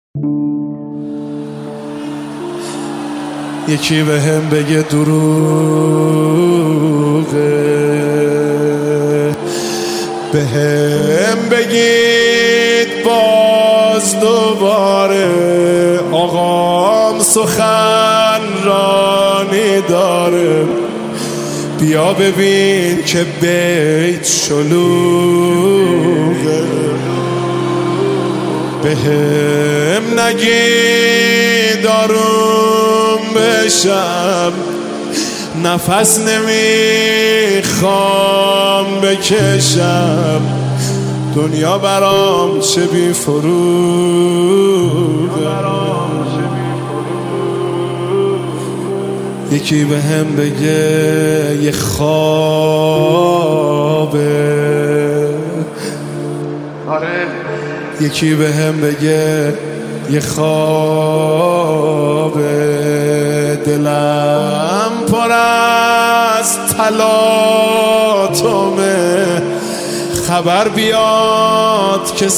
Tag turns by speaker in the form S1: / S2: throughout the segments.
S1: یکی به هم بگه دروغه، به هم بگید باز دوباره آقام سخن رانی داره. بیا ببین که بیت شلوغه، به هم نگید آروم بشم، نفس نمیخوام بکشم، دنیا برام چه بی فروغه. یکی به هم بگه یه خوابه، آره یکی به هم بگه یه خوابه، دلم پر از تلاطمه، خبر بیاد که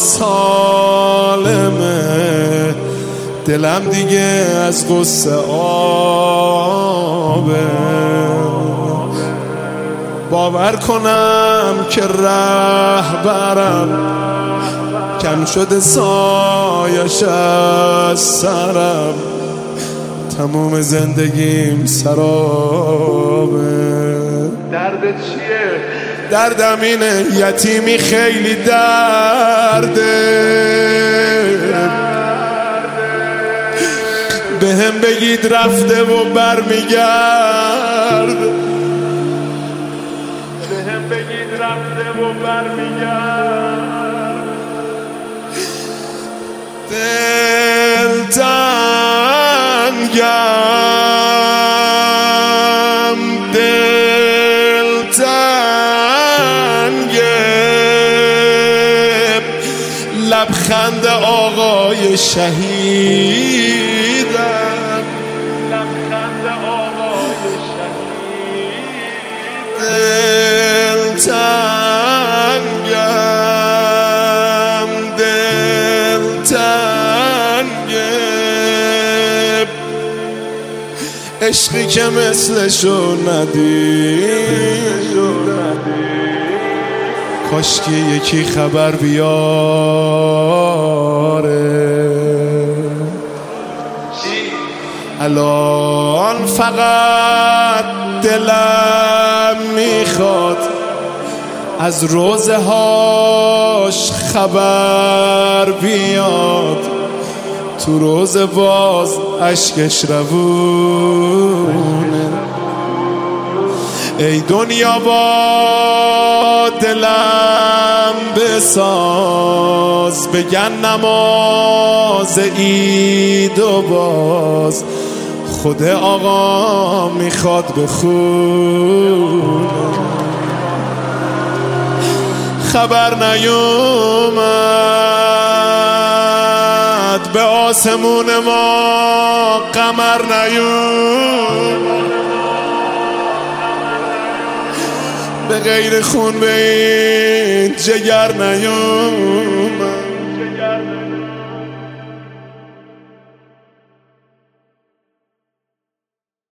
S1: سالمه، دلم دیگه از غصه آبه. باور کنم که رهبرم کم شده سایش از سرم، تموم زندگیم سرابه.
S2: درد چیه؟
S1: دردم اینه یتیمی خیلی درده، به هم بگید رفته و برمیگرد،
S2: به هم بگید رفته و برمیگرد.
S1: دلتنگم دلتنگم، لبخند آقای شهیدم،
S2: لبخند آقای شهید.
S1: دلتنگم دلتنگم، عشقی که مثلشو ندیدم، کاشکی یکی خبر بیاره. الان فقط دلم میخواد از روزه هاش خبر بیاد، تو روز باز اشکش روونه. ای دنیا با دلم بساز، بگن نماز عید و باز، خود آقا میخواد بخونه. خبر نیومد به آسمون ما، قمر نیومد به غیر خون به این جگر نیومد.